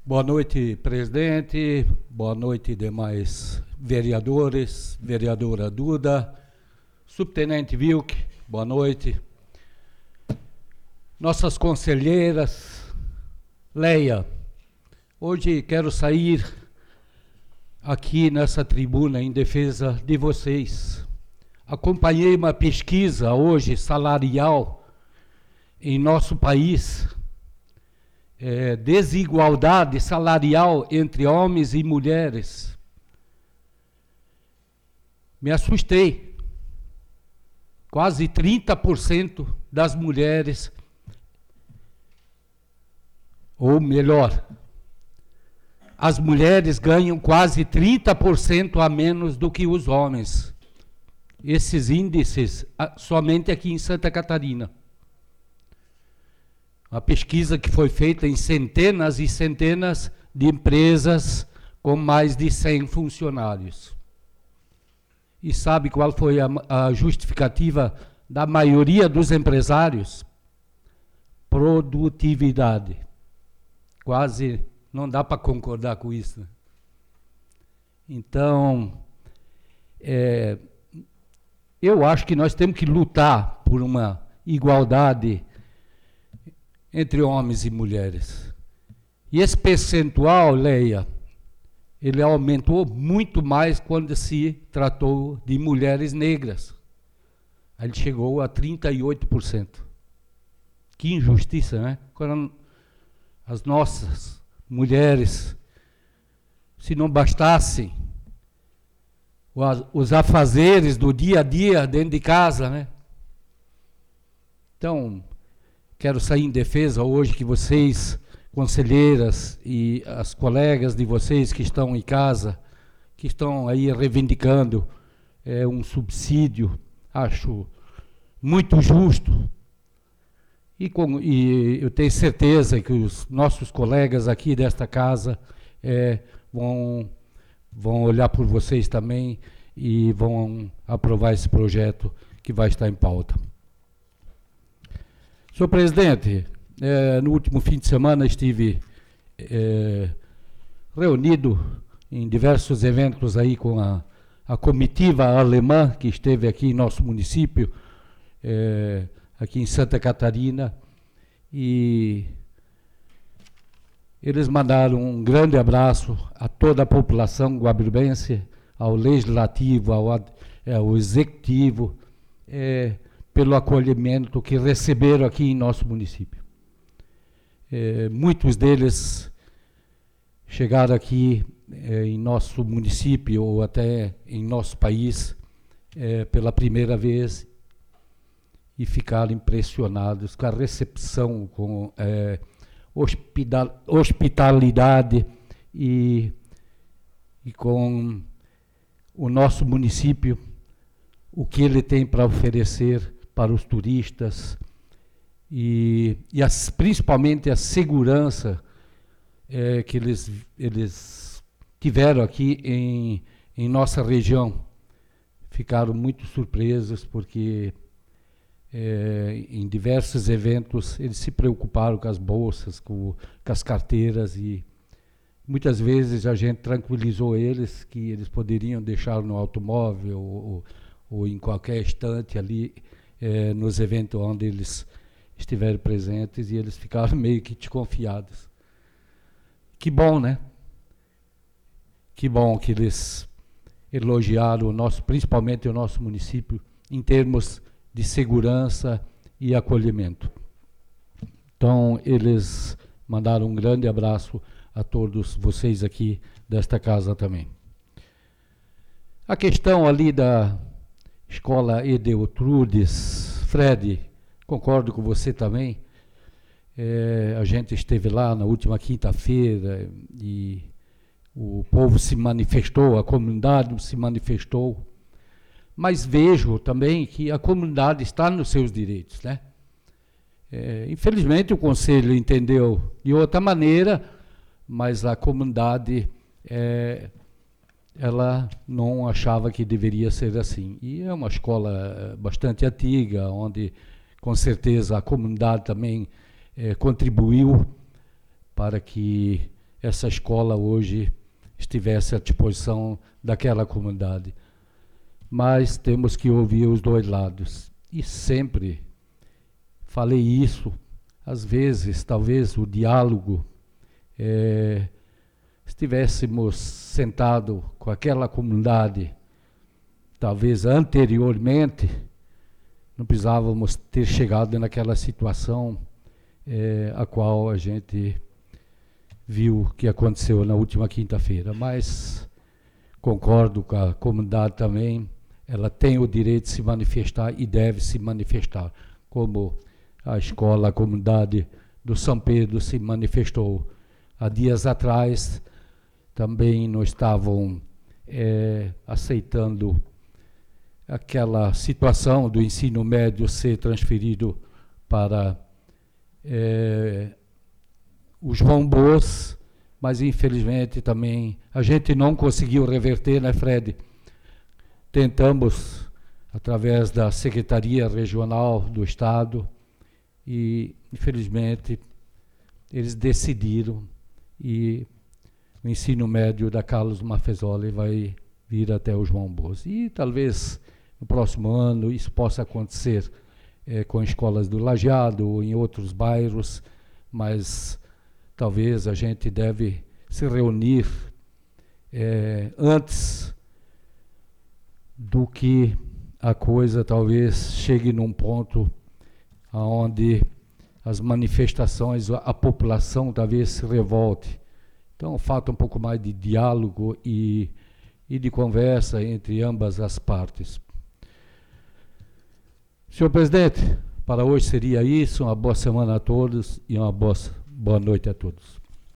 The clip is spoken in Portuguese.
Boa noite, presidente. Boa noite, demais vereadores, vereadora Duda, subtenente Wilk, boa noite. Nossas conselheiras, Leia, hoje quero sair aqui nessa tribuna em defesa de vocês. Acompanhei uma pesquisa hoje salarial em nosso país, desigualdade salarial entre homens e mulheres. Me assustei. Quase 30% das mulheres, ou melhor, as mulheres ganham quase 30% a menos do que os homens. Esses índices somente aqui em Santa Catarina. Uma pesquisa que foi feita em centenas e centenas de empresas com mais de 100 funcionários. E sabe qual foi a justificativa da maioria dos empresários? Produtividade. Quase não dá para concordar com isso, né? Então, eu acho que nós temos que lutar por uma igualdade entre homens e mulheres. E esse percentual, Leia, ele aumentou muito mais quando se tratou de mulheres negras. Ele chegou a 38%. Que injustiça, né? Quando as nossas mulheres, se não bastassem os afazeres do dia a dia dentro de casa, né? Então, quero sair em defesa hoje que vocês, conselheiras e as colegas de vocês que estão em casa, que estão aí reivindicando um subsídio, acho muito justo. E eu tenho certeza que os nossos colegas aqui desta casa vão olhar por vocês também e vão aprovar esse projeto que vai estar em pauta. Senhor presidente, no último fim de semana estive reunido em diversos eventos aí com a comitiva alemã que esteve aqui em nosso município, aqui em Santa Catarina, e eles mandaram um grande abraço a toda a população guabirubense, ao legislativo, ao executivo, pelo acolhimento que receberam aqui em nosso município. Muitos deles chegaram aqui em nosso município ou até em nosso país pela primeira vez e ficaram impressionados com a recepção, com hospitalidade e com o nosso município, o que ele tem para oferecer para os turistas e principalmente a segurança que eles tiveram aqui em nossa região. Ficaram muito surpresos porque em diversos eventos eles se preocuparam com as bolsas, com as carteiras, e muitas vezes a gente tranquilizou eles que eles poderiam deixar no automóvel ou em qualquer estante ali, nos eventos onde eles estiveram presentes, e eles ficaram meio que desconfiados. Que bom, né? Que bom que eles elogiaram principalmente o nosso município em termos de segurança e acolhimento. Então, eles mandaram um grande abraço a todos vocês aqui desta casa também. A questão ali da Escola Edeutrudes, Fred, concordo com você também. A gente esteve lá na última quinta-feira e o povo se manifestou, a comunidade se manifestou, mas vejo também que a comunidade está nos seus direitos, né? Infelizmente o Conselho entendeu de outra maneira, mas a comunidade ela não achava que deveria ser assim. E é uma escola bastante antiga, onde com certeza a comunidade também contribuiu para que essa escola hoje estivesse à disposição daquela comunidade. Mas temos que ouvir os dois lados. E sempre falei isso. Às vezes, talvez o diálogo, estivéssemos sentados com aquela comunidade, talvez anteriormente, não precisávamos ter chegado naquela situação a qual a gente viu que aconteceu na última quinta-feira. Mas concordo com a comunidade também, ela tem o direito de se manifestar e deve se manifestar, como a escola, a comunidade do São Pedro se manifestou. Há dias atrás também não estavam aceitando aquela situação do ensino médio ser transferido para o João Bos, mas infelizmente também a gente não conseguiu reverter, né, Fred? Tentamos, através da Secretaria Regional do Estado, e infelizmente eles decidiram e o ensino médio da Carlos Mafezoli vai vir até o João Bos. E talvez no próximo ano isso possa acontecer com escolas do Lajeado ou em outros bairros, mas talvez a gente deve se reunir antes do que a coisa talvez chegue num ponto onde as manifestações, a população talvez se revolte. Então falta um pouco mais de diálogo e de conversa entre ambas as partes. Senhor presidente, para hoje seria isso. Uma boa semana a todos e uma boa noite a todos.